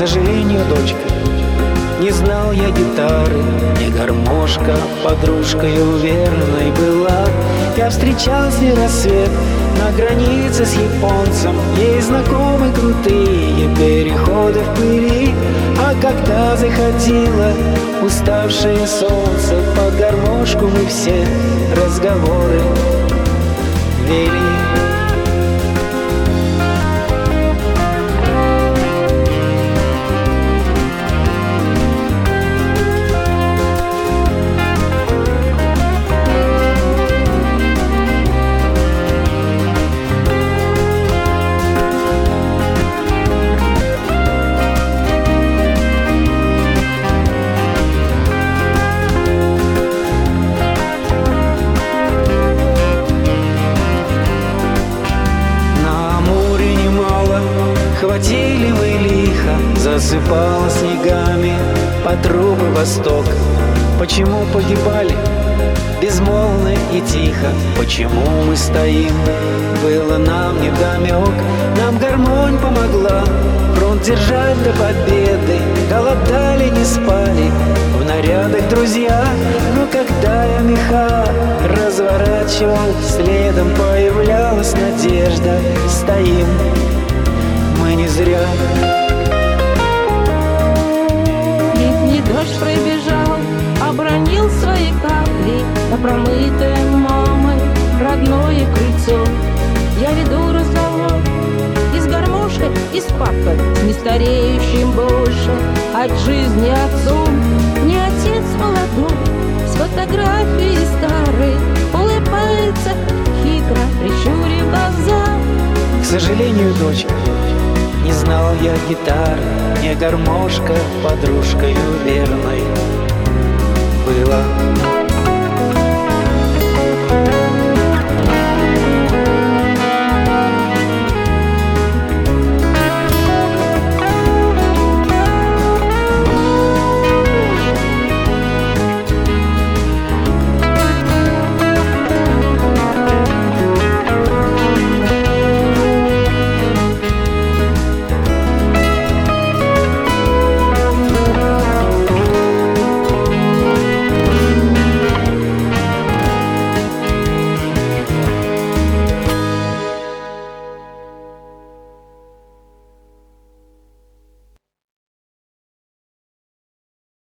сожалению, дочка, не знал я гитары, не гармошка, подружкою верной была. Я встречал с ней рассвет на границе с японцем. Ей знакомы крутые переходы в пыли. А когда заходило уставшее солнце, под гармошку мы все разговоры вели. Хватили мы лихо, засыпало снегами по трубы востока. Почему погибали безмолвно и тихо? Почему мы стоим? Было нам невдомек. Нам гармонь помогла фронт держать до победы. Голодали, не спали, в нарядах друзья. Но когда я меха разворачивал, следом появлялась надежда. Стоим мы не зря. Летний дождь пробежал, обронил свои капли на промытое мамой родное крыльцо. Я веду разговор и с гармошкой, и с папой, с нестареющим больше от жизни отцом. Не отец молодой, с фотографией старой, улыбается хитро, прищурив глаза. К сожалению, дочка, не знал я гитары, не гармошка, подружкою верной была.